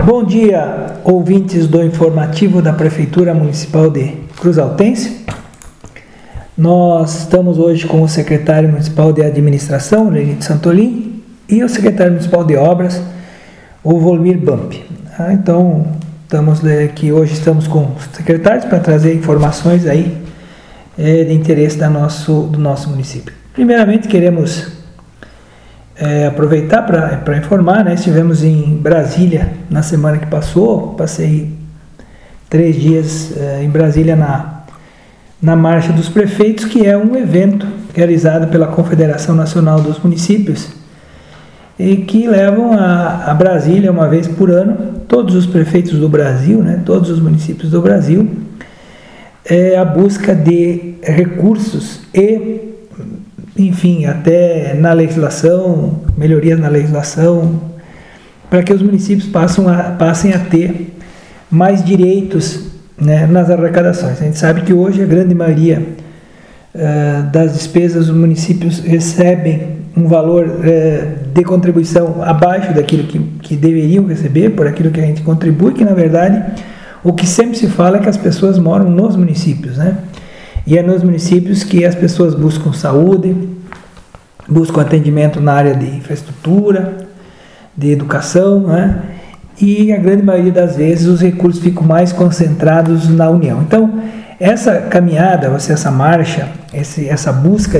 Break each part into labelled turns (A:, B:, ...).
A: Bom dia, ouvintes do informativo da Prefeitura Municipal de Cruz Altense. Nós estamos hoje com o secretário municipal de administração, Lenito Santolin, e o secretário municipal de obras, o Volmir Bump. Então, hoje estamos com os secretários para trazer informações aí de interesse do nosso município. Primeiramente, queremos aproveitar para informar, né? Estivemos em Brasília na semana que passou, passei 3 dias em Brasília na Marcha dos Prefeitos, que é um evento realizado pela Confederação Nacional dos Municípios e que levam a Brasília uma vez por ano todos os prefeitos do Brasil, né? Todos os municípios do Brasil, a busca de recursos e, enfim, até na legislação, melhorias na legislação, para que os municípios passem a ter mais direitos, né, nas arrecadações. A gente sabe que hoje a grande maioria das despesas dos municípios recebem um valor de contribuição abaixo daquilo que deveriam receber, por aquilo que a gente contribui, que na verdade o que sempre se fala é que as pessoas moram nos municípios, né? E é nos municípios que as pessoas buscam saúde, buscam atendimento na área de infraestrutura, de educação, né? E a grande maioria das vezes os recursos ficam mais concentrados na União. Então, essa caminhada, essa marcha, essa busca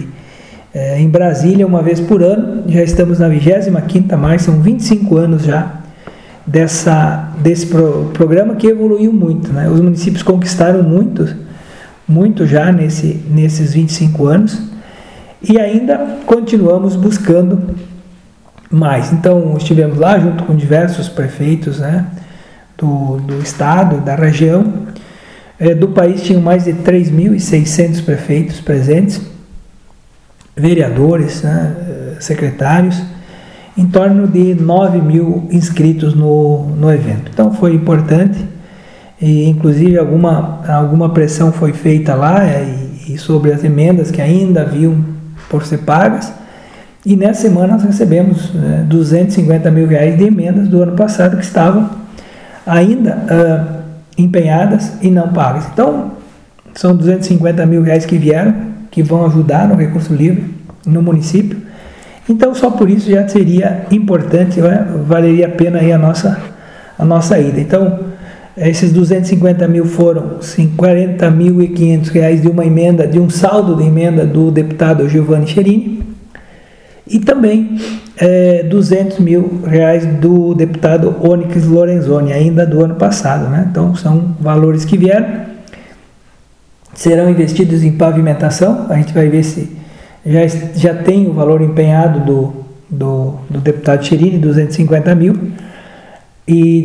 A: em Brasília uma vez por ano, já estamos na 25ª marcha, são 25 anos já desse programa que evoluiu muito, né? Os municípios conquistaram muito já nesses 25 anos e ainda continuamos buscando mais. Então, estivemos lá junto com diversos prefeitos, né, do estado, da região. Do país tinham mais de 3.600 prefeitos presentes, vereadores, né, secretários, em torno de 9.000 inscritos no evento. Então, foi importante. E, inclusive, alguma pressão foi feita lá e sobre as emendas que ainda haviam por ser pagas. E nessa semana nós recebemos R$250 mil de emendas do ano passado que estavam ainda empenhadas e não pagas. Então, são R$250 mil que vieram, que vão ajudar no recurso livre no município. Então, só por isso já seria importante, valeria a pena aí a nossa ida. Então, esses 250 mil foram R$40.500 de uma emenda, de um saldo de emenda do deputado Giovanni Cherini, e também R$200 mil do deputado Onyx Lorenzoni, ainda do ano passado, né? Então, são valores que vieram, serão investidos em pavimentação. A gente vai ver se já tem o valor empenhado do deputado Cherini, 250 mil, e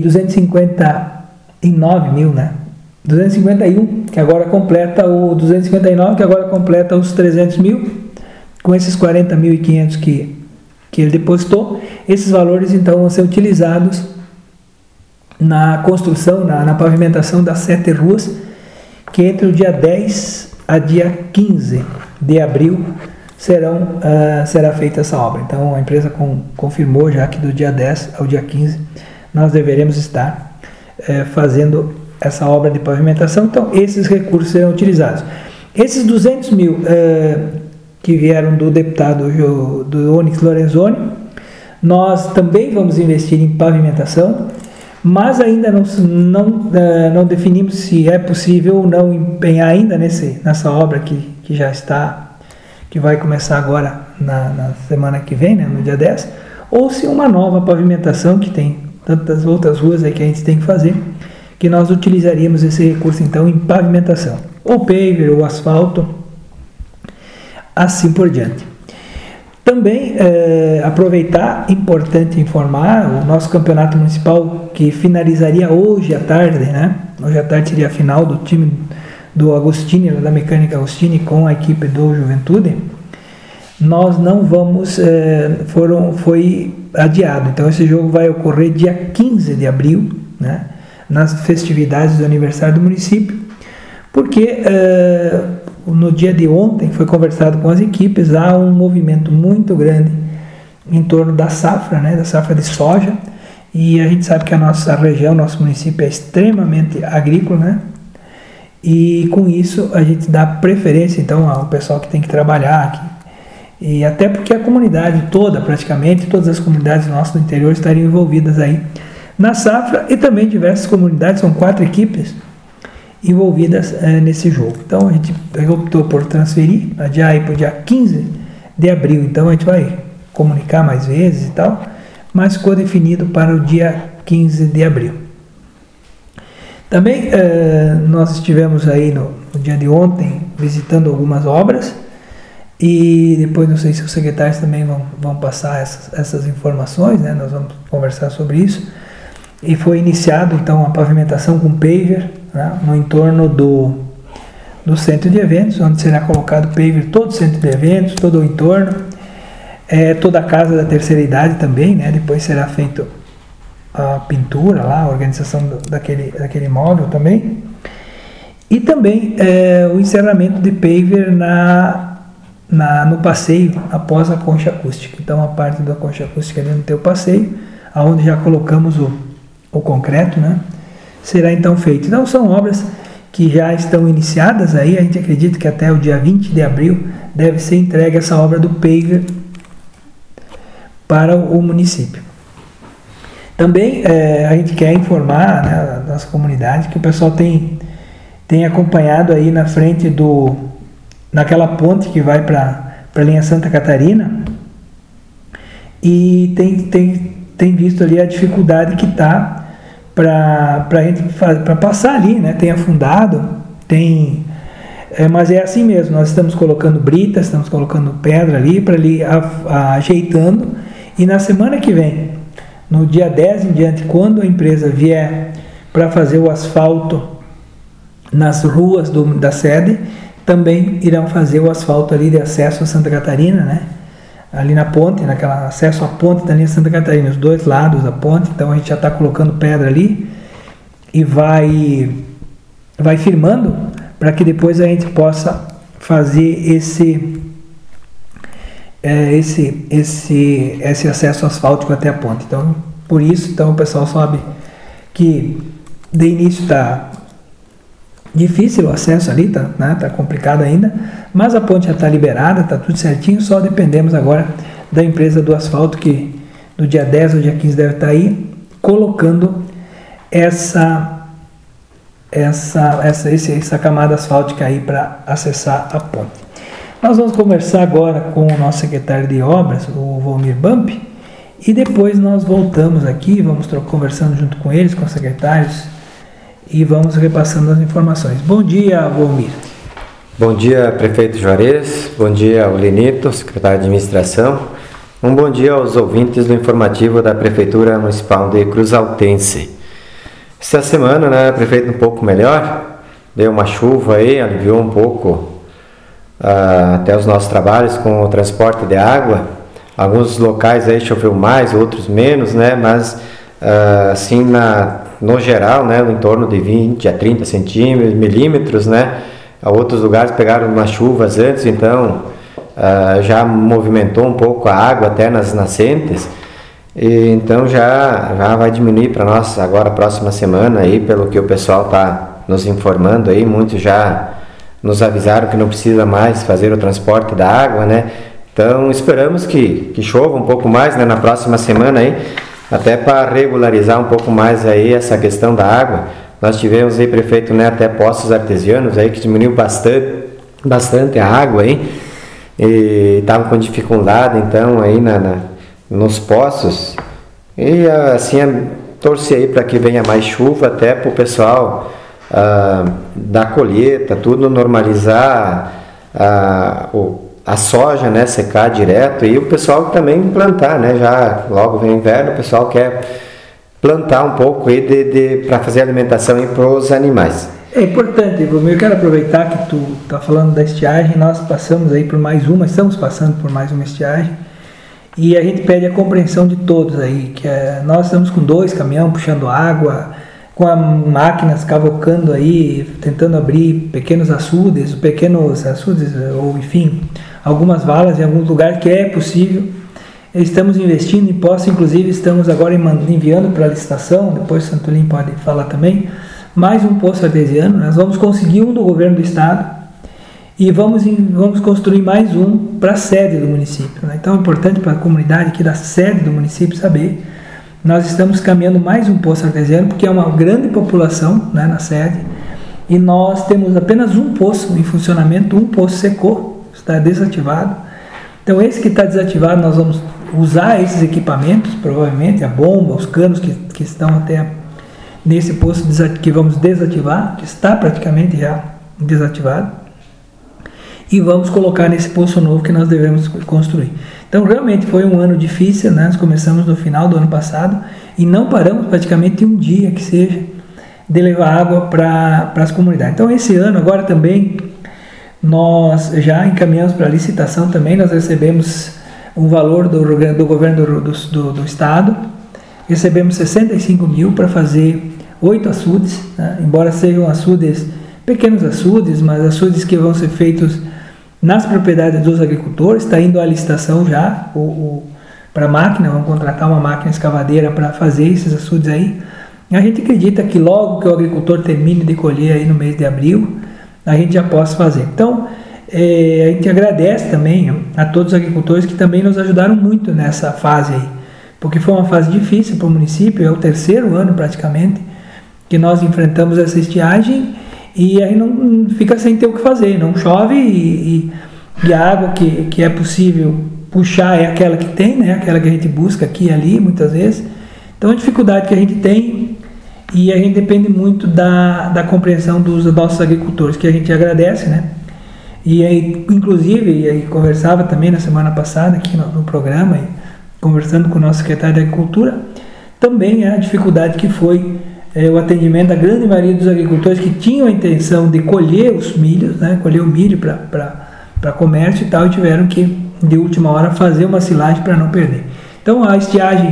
A: 259 mil, né? 251, que agora completa o 259, que agora completa os 300 mil, com esses 40.500 que ele depositou. Esses valores, então, vão ser utilizados na construção, na pavimentação das 7 ruas, que entre o dia 10 a dia 15 de abril será feita essa obra. Então, a empresa confirmou já que do dia 10 ao dia 15 nós deveremos estar fazendo essa obra de pavimentação. Então, esses recursos serão utilizados. Esses 200 mil que vieram do deputado do Onyx Lorenzoni, nós também vamos investir em pavimentação, mas ainda não definimos se é possível ou não empenhar ainda nessa obra que já está, que vai começar agora na semana que vem, né, no dia 10, ou se uma nova pavimentação, que tem tantas outras ruas aí que a gente tem que fazer, que nós utilizaríamos esse recurso então em pavimentação, ou paver, ou asfalto, assim por diante. Também aproveitar, importante informar, o nosso campeonato municipal, que finalizaria hoje à tarde, né? Hoje à tarde seria a final do time do Agostini, da Mecânica Agostini, com a equipe do Juventude. Nós não vamos, foi adiado. Então, esse jogo vai ocorrer dia 15 de abril, né? Nas festividades do aniversário do município, porque no dia de ontem foi conversado com as equipes, há um movimento muito grande em torno da safra, né, da safra de soja, E a gente sabe que a nossa região, nosso município é extremamente agrícola, né? E com isso a gente dá preferência então ao pessoal que tem que trabalhar aqui. E até porque a comunidade toda, praticamente todas as comunidades nossas do interior estariam envolvidas aí na safra, e também diversas comunidades, são 4 equipes envolvidas nesse jogo. Então a gente optou por transferir, adiar aí para o dia 15 de abril, então a gente vai comunicar mais vezes e tal, mas ficou definido para o dia 15 de abril. Também nós estivemos aí no dia de ontem visitando algumas obras, e depois não sei se os secretários também vão passar essas informações, né? Nós vamos conversar sobre isso. E foi iniciado então a pavimentação com paver, né? No entorno do centro de eventos, onde será colocado paver todo o centro de eventos, todo o entorno, toda a casa da terceira idade também, né? Depois será feito a pintura lá, a organização daquele imóvel também, e também o encerramento de paver no passeio após a concha acústica. Então a parte da concha acústica ali no teu passeio, aonde já colocamos o concreto, né, será então feito. Então são obras que já estão iniciadas aí, a gente acredita que até o dia 20 de abril deve ser entregue essa obra do paver para o município. Também a gente quer informar, né, nas comunidades, que o pessoal tem acompanhado aí na frente naquela ponte que vai para a linha Santa Catarina, e tem visto ali a dificuldade que está para passar ali, né? Tem afundado, mas é assim mesmo, nós estamos colocando britas, estamos colocando pedra ali, para ali ajeitando, e na semana que vem, no dia 10 em diante, quando a empresa vier para fazer o asfalto nas ruas da sede, também irão fazer o asfalto ali de acesso a Santa Catarina, né? Ali na ponte, acesso à ponte da linha Santa Catarina, os dois lados da ponte. Então a gente já está colocando pedra ali e vai firmando para que depois a gente possa fazer esse acesso asfáltico até a ponte. Então, por isso, então, o pessoal sabe que de início está difícil o acesso ali, tá complicado ainda, mas a ponte já está liberada, está tudo certinho, só dependemos agora da empresa do asfalto, que do dia 10 ao dia 15 deve estar aí, colocando essa camada asfáltica aí para acessar a ponte. Nós vamos conversar agora com o nosso secretário de obras, o Volmir Bump, e depois nós voltamos aqui, vamos conversando junto com eles, com os secretários, e vamos repassando as informações. Bom dia, Volmir.
B: Bom dia, prefeito Juarez. Bom dia ao Lenito, secretário de administração. Um bom dia aos ouvintes do informativo da Prefeitura Municipal de Cruz Altense. Essa semana, né, prefeito, um pouco melhor, deu uma chuva aí, aliviou um pouco até os nossos trabalhos com o transporte de água. Alguns locais aí choveu mais, outros menos, né, mas assim no geral, né, em torno de 20 a 30 milímetros, né. Outros lugares pegaram umas chuvas antes, então já movimentou um pouco a água até nas nascentes, e então já vai diminuir para nós agora a próxima semana aí, pelo que o pessoal está nos informando aí. Muitos já nos avisaram que não precisa mais fazer o transporte da água, né. Então esperamos que chova um pouco mais, né, na próxima semana aí, até para regularizar um pouco mais aí essa questão da água. Nós tivemos aí, prefeito, né, até poços artesianos aí que diminuiu bastante a água aí, e estavam com dificuldade então aí nos poços, e assim torcer aí para que venha mais chuva, até para o pessoal da colheita, tudo normalizar, a soja, né, secar direto, e o pessoal também plantar, né, já logo vem inverno, o pessoal quer plantar um pouco aí para fazer alimentação para os animais.
A: É importante, eu quero aproveitar que tu está falando da estiagem. Nós passamos aí por estamos passando por mais uma estiagem, e a gente pede a compreensão de todos aí, que nós estamos com 2 caminhões puxando água, com máquinas cavocando aí, tentando abrir pequenos açudes, ou enfim, algumas valas em alguns lugares que é possível. Estamos investindo em poços, inclusive estamos agora enviando para a licitação, depois o Santolim pode falar também, mais um poço artesiano. Nós vamos conseguir um do governo do estado e vamos construir mais um para a sede do município, né? Então é importante para a comunidade aqui da sede do município saber, nós estamos caminhando mais um poço artesiano, porque é uma grande população, né, na sede, e nós temos apenas um poço em funcionamento, um poço secou, está desativado. Então esse que está desativado, nós vamos usar esses equipamentos, provavelmente a bomba, os canos que estão até nesse poço que vamos desativar, que está praticamente já desativado, e vamos colocar nesse poço novo que nós devemos construir. Então realmente foi um ano difícil, né? Nós começamos no final do ano passado e não paramos praticamente um dia que seja de levar água para as comunidades. Então esse ano agora também nós já encaminhamos para licitação também, nós recebemos um valor do governo do estado, recebemos 65 mil para fazer 8 açudes, né? Embora sejam açudes, pequenos açudes, mas açudes que vão ser feitos nas propriedades dos agricultores. Está indo à licitação já para a máquina, vamos contratar uma máquina escavadeira para fazer esses açudes aí. A gente acredita que logo que o agricultor termine de colher aí no mês de abril, a gente já possa fazer. Então, a gente agradece também a todos os agricultores que também nos ajudaram muito nessa fase aí, porque foi uma fase difícil para o município, é o 3º ano praticamente que nós enfrentamos essa estiagem e aí não fica sem ter o que fazer, não chove e a água que é possível puxar é aquela que tem, né? Aquela que a gente busca aqui e ali muitas vezes. Então a dificuldade que a gente tem, e a gente depende muito da compreensão dos nossos agricultores, que a gente agradece, né? E aí, inclusive, aí conversava também na semana passada aqui no programa, conversando com o nosso secretário de Agricultura, também a dificuldade que foi o atendimento da grande maioria dos agricultores que tinham a intenção de colher os milhos, né? Colher o milho para comércio e tal, e tiveram que, de última hora, fazer uma silagem para não perder. Então, a estiagem,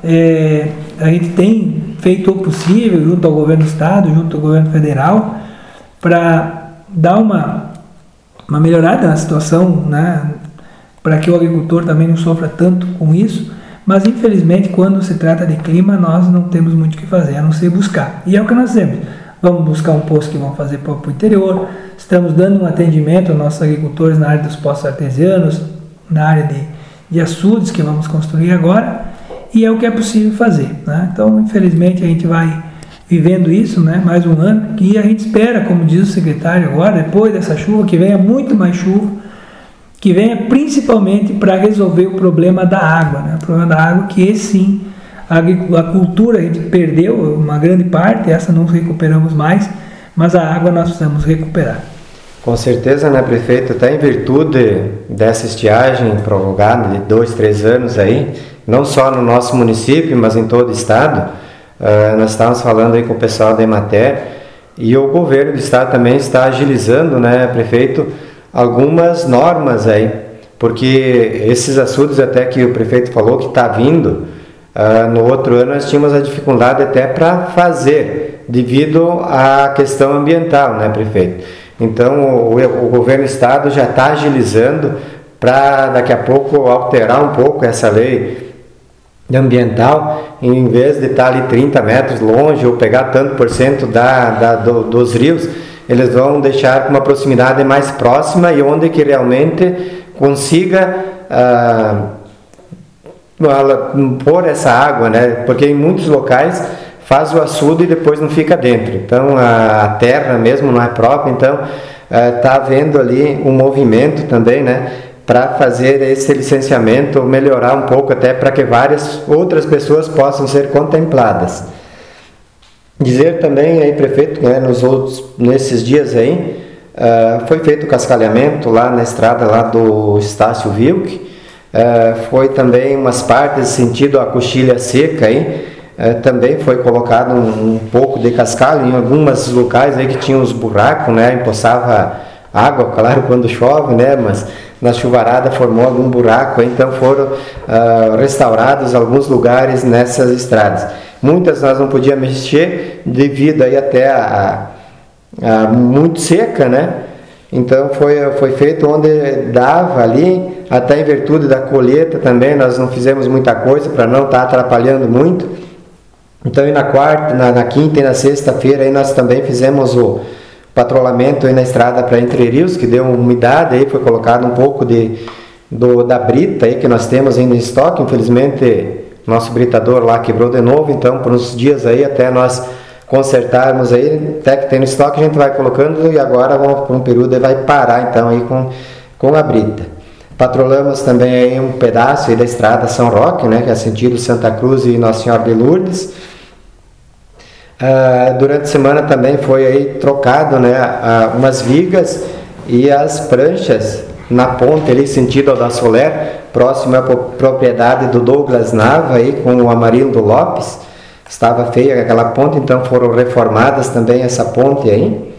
A: a gente tem feito o possível junto ao governo do estado, junto ao governo federal, para dar uma melhorada na situação, né, para que o agricultor também não sofra tanto com isso, mas infelizmente quando se trata de clima nós não temos muito o que fazer, a não ser buscar, e é o que nós temos. Vamos buscar um poço que vão fazer para o interior, estamos dando um atendimento aos nossos agricultores na área dos poços artesianos, na área de açudes que vamos construir agora, e é o que é possível fazer, né? Então infelizmente a gente vai vivendo isso, né, mais um ano, e a gente espera, como diz o secretário agora, depois dessa chuva, que venha muito mais chuva, que venha principalmente para resolver o problema da água, né, o problema da água, que esse sim, a cultura a gente perdeu uma grande parte, essa não recuperamos mais, mas a água nós precisamos recuperar.
B: Com certeza, né, prefeito, até em virtude dessa estiagem prolongada de 2, 3 anos aí, não só no nosso município, mas em todo o estado, nós estávamos falando aí com o pessoal da Emater e o governo do estado também está agilizando, né, prefeito, algumas normas aí, porque esses açudes até que o prefeito falou que está vindo, no outro ano nós tínhamos a dificuldade até para fazer, devido à questão ambiental, né, prefeito? Então o governo do estado já está agilizando para daqui a pouco alterar um pouco essa lei ambiental, em vez de estar ali 30 metros longe ou pegar tanto por cento dos rios, eles vão deixar com uma proximidade mais próxima e onde que realmente consiga pôr essa água, né? Porque em muitos locais faz o açude e depois não fica dentro, então a terra mesmo não é própria, então está havendo ali um movimento também, né, para fazer esse licenciamento, melhorar um pouco até para que várias outras pessoas possam ser contempladas. Dizer também aí, prefeito, né, nesses dias aí, foi feito o cascalhamento lá na estrada lá do Estácio Wilk, foi também umas partes sentido a coxilha seca aí, também foi colocado um pouco de cascalho em alguns locais aí que tinham os buracos, né, empoçava água, claro, quando chove, né, mas na chuvarada formou algum buraco, então foram restaurados alguns lugares nessas estradas. Muitas nós não podíamos mexer devido aí até a muito seca, né? Então foi feito onde dava ali, até em virtude da colheita também, nós não fizemos muita coisa para não estar atrapalhando muito. Então e na quarta, na quinta e na sexta-feira aí nós também fizemos o patrulhamento aí na estrada para Entre Rios, que deu umidade, aí foi colocado um pouco da brita aí que nós temos ainda em estoque. Infelizmente nosso britador lá quebrou de novo, então por uns dias aí até nós consertarmos aí, até que tem no estoque a gente vai colocando, e agora vamos por um período e vai parar então aí com a brita. Patrolamos também aí um pedaço aí da estrada São Roque, né, que é sentido Santa Cruz e Nossa Senhora de Lourdes. Durante a semana também foi aí trocado, né, umas vigas e as pranchas na ponte ali sentido da Soler, próximo à propriedade do Douglas Nava aí com o Amarildo Lopes. Estava feia aquela ponte, então foram reformadas também essa ponte aí.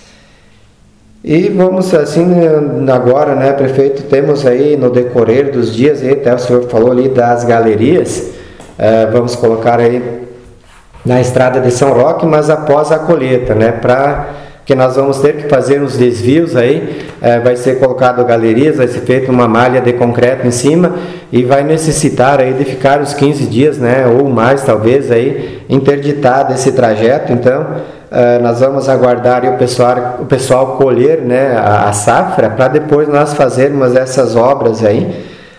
B: E vamos assim, agora, né, prefeito, temos aí no decorrer dos dias, aí, até o senhor falou ali das galerias, vamos colocar aí na estrada de São Roque, mas após a colheita, né, que nós vamos ter que fazer uns desvios aí, vai ser colocado galerias, vai ser feita uma malha de concreto em cima e vai necessitar aí de ficar uns 15 dias, né, ou mais talvez aí, interditado esse trajeto. Então nós vamos aguardar aí o pessoal colher, né, a safra, para depois nós fazermos essas obras aí,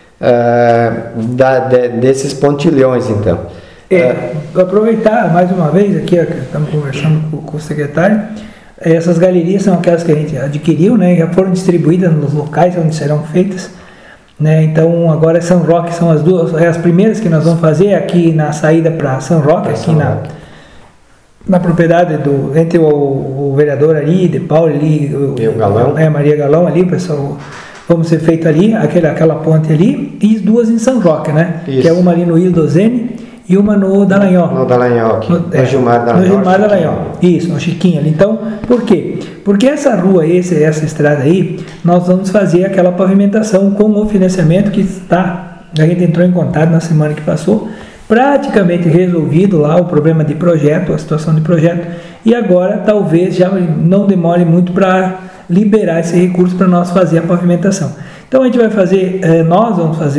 B: desses pontilhões então.
A: Vou aproveitar mais uma vez aqui, estamos conversando com o secretário. Essas galerias são aquelas que a gente adquiriu, né, já foram distribuídas nos locais onde serão feitas, né. Então agora São Roque são as primeiras que nós vamos fazer aqui na saída para São Roque, aqui na propriedade entre o vereador ali, de Paulo ali,
B: e o Galão.
A: Maria Galão ali, pessoal, vamos ser feito ali, aquela ponte ali, e duas em São Roque, né? Isso. Que é uma ali no Ilha do Zene e uma no Dallagnol.
B: No Dallagnol, no Gilmar Dallagnol.
A: No Gilmar Dallagnol, isso, no Chiquinho ali. Então, por quê? Porque essa rua, essa estrada aí, nós vamos fazer aquela pavimentação com o financiamento que está, a gente entrou em contato na semana que passou, praticamente resolvido lá o problema de projeto, a situação de projeto, e agora talvez já não demore muito para liberar esse recurso para nós fazer a pavimentação. Então a gente vai fazer, nós vamos fazer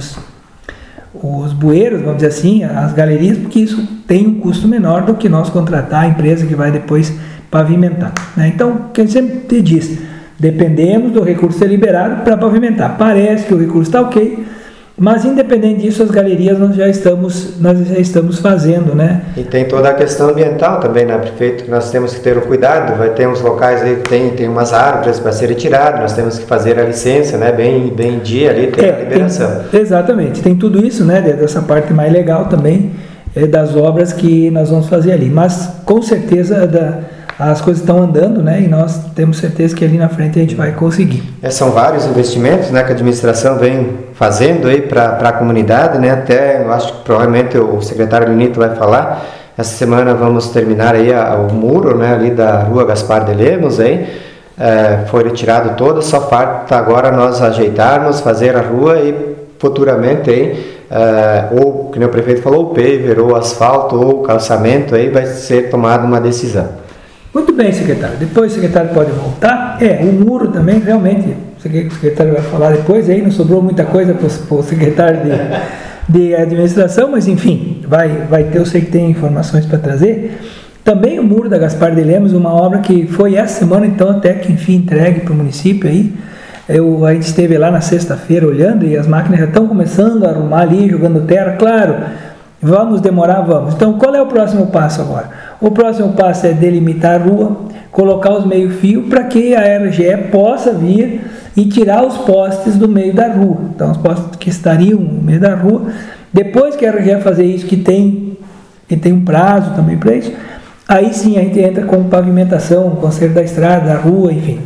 A: os bueiros, vamos dizer assim, as galerias, porque isso tem um custo menor do que nós contratar a empresa que vai depois pavimentar, né? Então, o que a gente sempre te diz, dependemos do recurso ser liberado para pavimentar. Parece que o recurso está ok, mas independente disso, as galerias nós já estamos fazendo, né?
B: E tem toda a questão ambiental também, né, prefeito? Nós temos que ter o cuidado, vai ter uns locais aí que tem umas árvores para serem tiradas, nós temos que fazer a licença, né, bem em dia ali, tem a liberação.
A: Exatamente, tem tudo isso, né, dessa parte mais legal também, das obras que nós vamos fazer ali, mas com certeza as coisas estão andando, né, e nós temos certeza que ali na frente a gente vai conseguir.
B: São vários investimentos, né, que a administração vem fazendo aí para a comunidade, né, até eu acho que provavelmente o secretário Linito vai falar, essa semana vamos terminar aí o muro, né, ali da rua Gaspar de Lemos, aí, foi retirado todo, só falta agora nós ajeitarmos, fazer a rua e futuramente aí, ou, como o prefeito falou, o paver, ou asfalto, ou calçamento, aí vai ser tomada uma decisão.
A: Muito bem, secretário. Depois o secretário pode voltar. O muro também, realmente, o secretário vai falar depois, aí não sobrou muita coisa para o secretário de administração, mas enfim, vai ter, eu sei que tem informações para trazer. Também o muro da Gaspar de Lemos, uma obra que foi essa semana, então, até que enfim entregue para o município aí. A gente esteve lá na sexta-feira olhando e as máquinas já estão começando a arrumar ali, jogando terra, claro. Vamos demorar? Vamos. Então, qual é o próximo passo agora? O próximo passo é delimitar a rua, colocar os meio-fio para que a RGE possa vir e tirar os postes do meio da rua. Então, os postes que estariam no meio da rua, depois que a RGE fazer isso, que tem um prazo também para isso, aí sim a gente entra com pavimentação, conserto da estrada, da rua, enfim.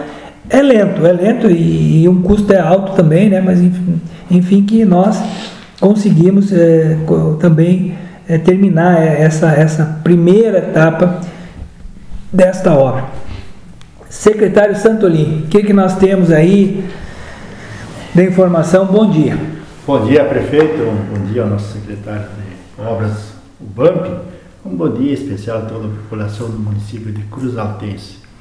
A: É lento e um custo é alto também, né? Mas enfim que nós conseguimos também terminar essa primeira etapa desta obra. Secretário Santolin, o que nós temos aí de informação? Bom dia.
C: Bom dia, prefeito. Bom dia ao nosso secretário de Obras, o BAMP. Um bom dia especial a toda a população do município de Cruz Altense.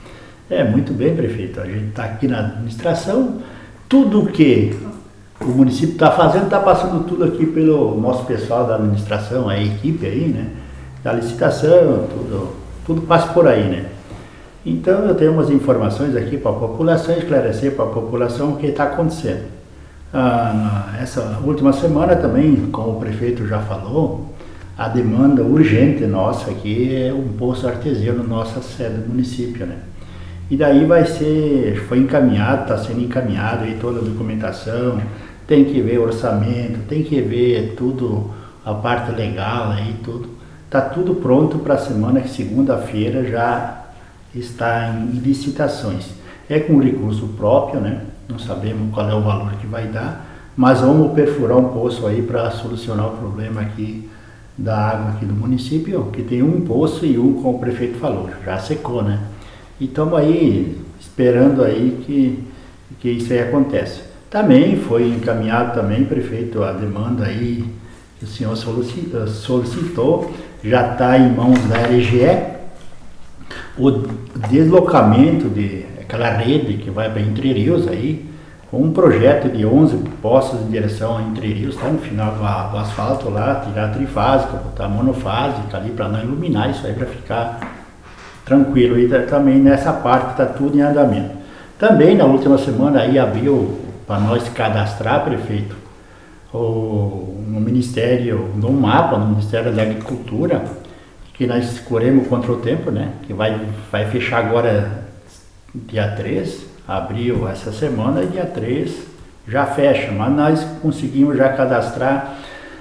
C: Muito bem, prefeito. A gente está aqui na administração, tudo que o município está fazendo, está passando tudo aqui pelo nosso pessoal da administração, a equipe aí, né? Da licitação, tudo passa por aí, né? Então eu tenho umas informações aqui para a população, esclarecer para a população o que está acontecendo. Essa última semana também, como o prefeito já falou, a demanda urgente nossa aqui é um poço artesiano na nossa sede do município, né? E daí foi encaminhado, está sendo encaminhado aí toda a documentação, tem que ver orçamento, tem que ver tudo, a parte legal aí, tudo. Está tudo pronto para a semana, que segunda-feira já está em licitações. É com recurso próprio, né? Não sabemos qual é o valor que vai dar, mas vamos perfurar um poço aí para solucionar o problema aqui da água aqui do município, que tem um poço e um, como o prefeito falou, já secou, né? E estamos aí esperando aí que isso aí aconteça. Também foi encaminhado também, prefeito, a demanda aí que o senhor solicitou, já está em mãos da RGE, o deslocamento de aquela rede que vai para Entre Rios aí, com um projeto de 11 postos de direção a Entre Rios, está no final do asfalto lá, tirar a trifásica, botar monofásica ali para não iluminar isso aí, para ficar tranquilo. E também nessa parte está tudo em andamento. Também na última semana aí abriu para nós cadastrar, prefeito, no Ministério, no mapa, no Ministério da Agricultura, que nós corremos contra o tempo, né? Que vai fechar agora dia 3, abriu essa semana, dia 3 já fecha, mas nós conseguimos já cadastrar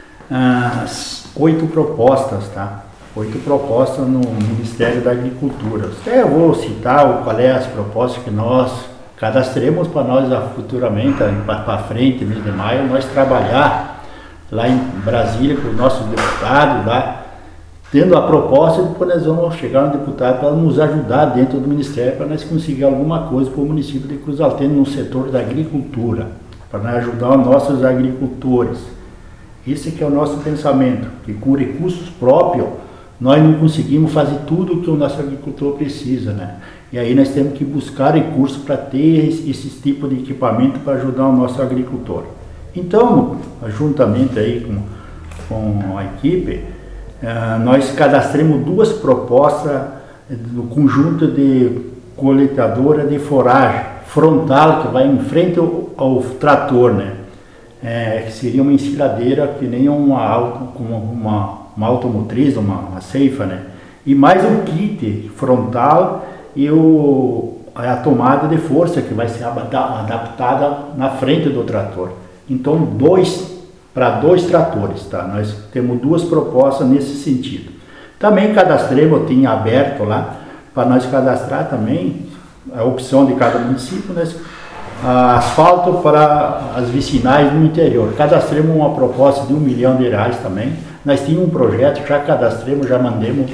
C: 8 propostas, tá? 8 propostas no Ministério da Agricultura. Até eu vou citar qual é as propostas que nós cadastremos para nós futuramente, para frente, mês de maio, nós trabalhar lá em Brasília com os nossos deputados lá, tendo a proposta, depois nós vamos chegar no deputado para nos ajudar dentro do Ministério, para nós conseguir alguma coisa para o município de Cruzalteno no setor da agricultura, para nós ajudar os nossos agricultores. Esse que é o nosso pensamento, que com recursos próprios nós não conseguimos fazer tudo o que o nosso agricultor precisa, né? E aí nós temos que buscar recursos para ter esse tipo de equipamento para ajudar o nosso agricultor. Então, juntamente aí com a equipe, nós cadastramos 2 propostas do conjunto de coletadora de foragem frontal que vai em frente ao trator, né? Que seria uma ensiladeira que nem uma automotriz, uma ceifa, né? E mais um kit frontal e a tomada de força que vai ser adaptada na frente do trator. Então, para 2 tratores, tá? Nós temos 2 propostas nesse sentido. Também cadastremos, tinha aberto lá, para nós cadastrar também a opção de cada município, né? Asfalto para as vicinais no interior. Cadastremos uma proposta de R$1 milhão também. Nós tínhamos um projeto, já cadastremos, já mandemos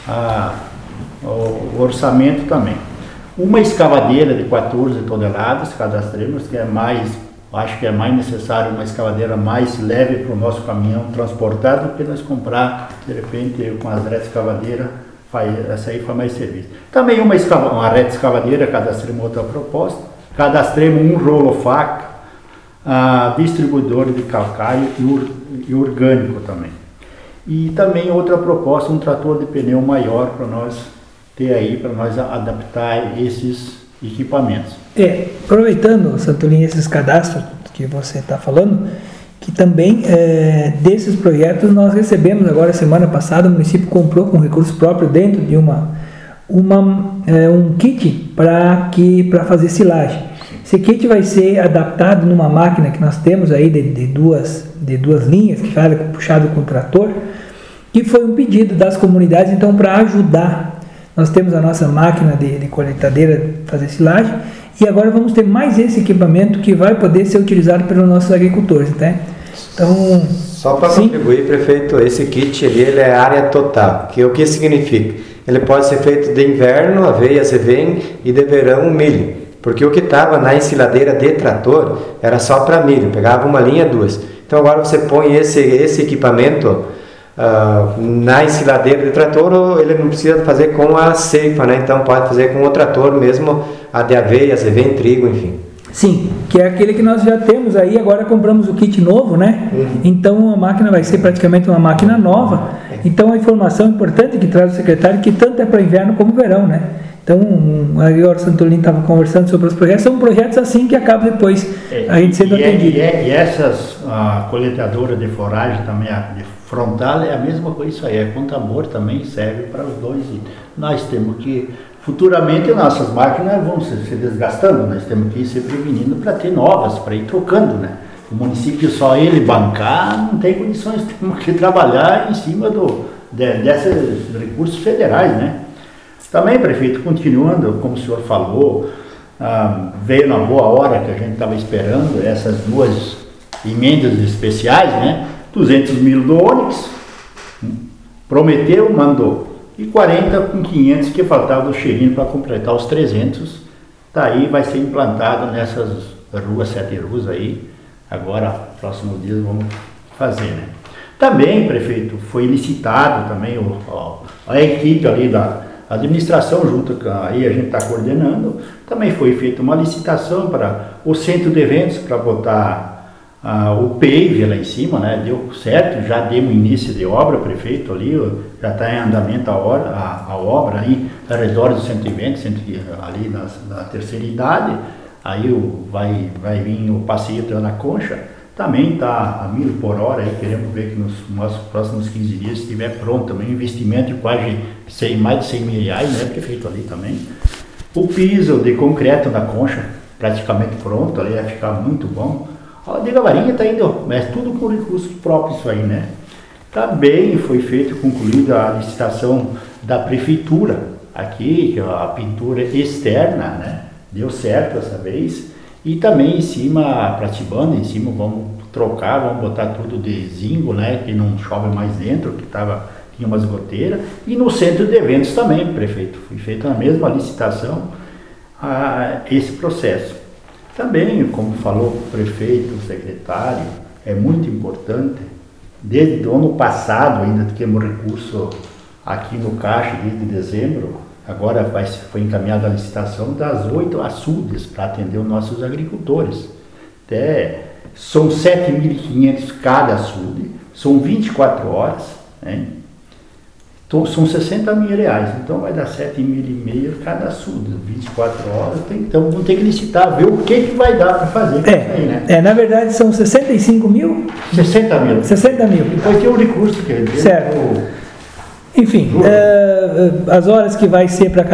C: o orçamento também. Uma escavadeira de 14 toneladas, cadastremos, que acho que é mais necessário uma escavadeira mais leve para o nosso caminhão transportar do que nós comprar, de repente, com as redes escavadeiras, essa aí faz mais serviço. Também uma rede escavadeira, cadastremos outra proposta, cadastremos um rolo-faca, distribuidor de calcário e orgânico também. E também outra proposta, um trator de pneu maior para nós ter aí, para nós adaptar esses equipamentos.
A: Aproveitando, Santolin, esses cadastros que você está falando, que também desses projetos nós recebemos agora, semana passada, o município comprou com recurso próprio dentro de um kit para fazer silagem. Esse kit vai ser adaptado numa máquina que nós temos aí de duas linhas, que faz puxado com o trator, que foi um pedido das comunidades, então, para ajudar. Nós temos a nossa máquina de coletadeira fazer silagem, e agora vamos ter mais esse equipamento que vai poder ser utilizado pelos nossos agricultores, né? Então,
B: só para contribuir, prefeito, esse kit ele é área total. O que significa? Ele pode ser feito de inverno, aveia, azevém, e de verão, milho. Porque o que estava na ensiladeira de trator era só para milho, pegava uma linha, 2. Então agora você põe esse equipamento na ensiladeira de trator, ele não precisa fazer com a ceifa, né? Então pode fazer com o trator mesmo, a de aveia, azevém, trigo, enfim.
A: Sim, que é aquele que nós já temos aí, agora compramos o kit novo, né? Então a máquina vai ser praticamente uma máquina nova. Então a informação importante que traz o secretário, que tanto é para inverno como verão, né? Então, agora o Santolino estava conversando sobre os projetos, são projetos assim que acabam depois a gente sendo atendido.
C: E essas coletadoras de foragem também, a de frontal, é a mesma coisa, isso aí, é com tambor também, serve para os dois. E nós temos que, futuramente, nossas máquinas vão se desgastando, nós temos que ir se prevenindo para ter novas, para ir trocando, né? O município só ele bancar, não tem condições, temos que trabalhar em cima desses recursos federais, né? Também, prefeito, continuando, como o senhor falou, veio na boa hora que a gente estava esperando essas duas emendas especiais, né? 200 mil do Onix, prometeu, mandou, e 40 com 500 que faltava do cheirinho para completar os 300, tá aí, vai ser implantado nessas ruas, 7 ruas aí, agora, próximos dias vamos fazer, né? Também, prefeito, foi licitado também a equipe ali da administração, junto com aí a gente está coordenando, também foi feita uma licitação para o centro de eventos, para botar o pave lá em cima, né? Deu certo, já demos início de obra, prefeito, ali, já está em andamento a obra ali, ao redor do centro de eventos, ali na terceira idade, aí vai vir o passeio na Concha, também está a 1.000 por hora, aí queremos ver que nos próximos 15 dias estiver pronto também, um investimento de quase mais de 100 mil reais, né, prefeito, ali também. O piso de concreto na Concha, praticamente pronto, ali vai ficar muito bom. A de Gavarinha está indo, mas tudo com recursos próprios isso aí, né. Também foi concluída a licitação da prefeitura, aqui, a pintura externa, né, deu certo dessa vez. E também em cima, a pratibanda, em cima vamos trocar, vamos botar tudo de zinco, né, que não chove mais dentro, que tinha umas goteiras. E no centro de eventos também, prefeito, foi feita na mesma licitação esse processo. Também, como falou o prefeito, o secretário, é muito importante, desde o ano passado ainda temos recurso aqui no Caixa, desde dezembro, agora foi encaminhada a licitação das 8 açudes para atender os nossos agricultores. São 7.500 cada açude, são 24 horas, né? Então, são 60 mil reais, então vai dar 7.500 cada açude, 24 horas, então vamos ter que licitar, ver o que vai dar para fazer. Né?
A: Na verdade são 65 mil?
C: 60 mil.
A: 60 mil.
C: Depois tem o recurso que ele
A: certo. Enfim, as horas que vai ser para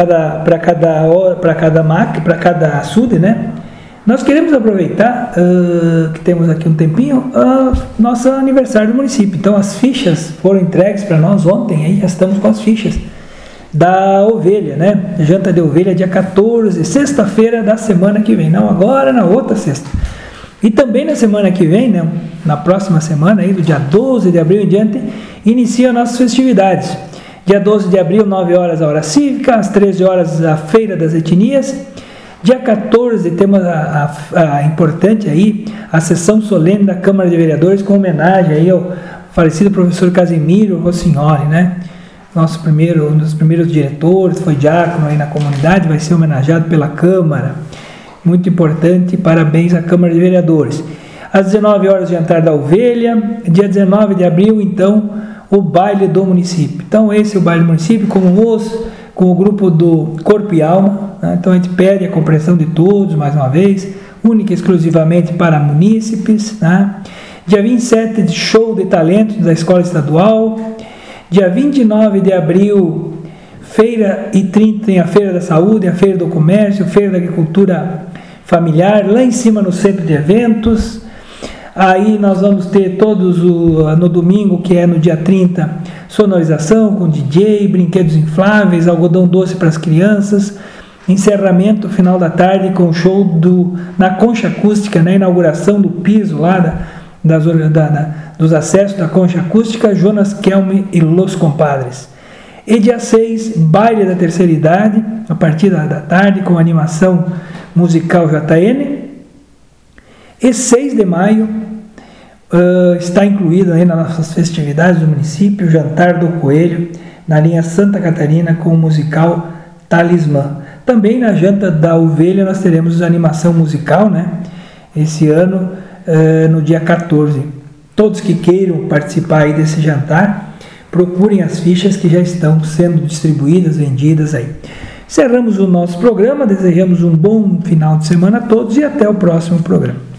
A: cada máquina, para cada açude, né? Nós queremos aproveitar que temos aqui um tempinho, nosso aniversário do município. Então as fichas foram entregues para nós ontem, aí já estamos com as fichas da ovelha, né? Janta de ovelha dia 14, sexta-feira da semana que vem, não agora, na outra sexta. E também na semana que vem, né? Na próxima semana, aí, do dia 12 de abril em diante, iniciam nossas festividades. Dia 12 de abril, 9 horas a hora cívica, às 13 horas a Feira das Etnias. Dia 14 temos a importante aí, a sessão solene da Câmara de Vereadores com homenagem aí ao falecido professor Casimiro Rossignoli, né? Um dos primeiros diretores, foi diácono aí na comunidade, vai ser homenageado pela Câmara. Muito importante, parabéns à Câmara de Vereadores. Às 19 horas, jantar da ovelha. Dia 19 de abril, então, o baile do município. Então, esse é o baile do município, com o grupo do Corpo e Alma, né? Então a gente pede a compreensão de todos, mais uma vez, única e exclusivamente para munícipes, né? Dia 27 de show de talentos da Escola Estadual. Dia 29 de abril, feira e 30 tem a Feira da Saúde, a Feira do Comércio, a Feira da Agricultura Familiar, lá em cima no Centro de Eventos. Aí nós vamos ter no domingo, que é no dia 30, sonorização com DJ, brinquedos infláveis, algodão doce para as crianças, encerramento final da tarde com o show na Concha Acústica, na inauguração do piso lá dos acessos da Concha Acústica, Jonas Kelme e Los Compadres. E dia 6, baile da terceira idade, a partir da tarde, com animação musical JN. E 6 de maio, está incluído aí nas nossas festividades do município, o Jantar do Coelho, na linha Santa Catarina, com o musical Talismã. Também na Janta da Ovelha nós teremos animação musical, né? Esse ano, no dia 14. Todos que queiram participar aí desse jantar, procurem as fichas que já estão sendo distribuídas, vendidas aí. Encerramos o nosso programa, desejamos um bom final de semana a todos e até o próximo programa.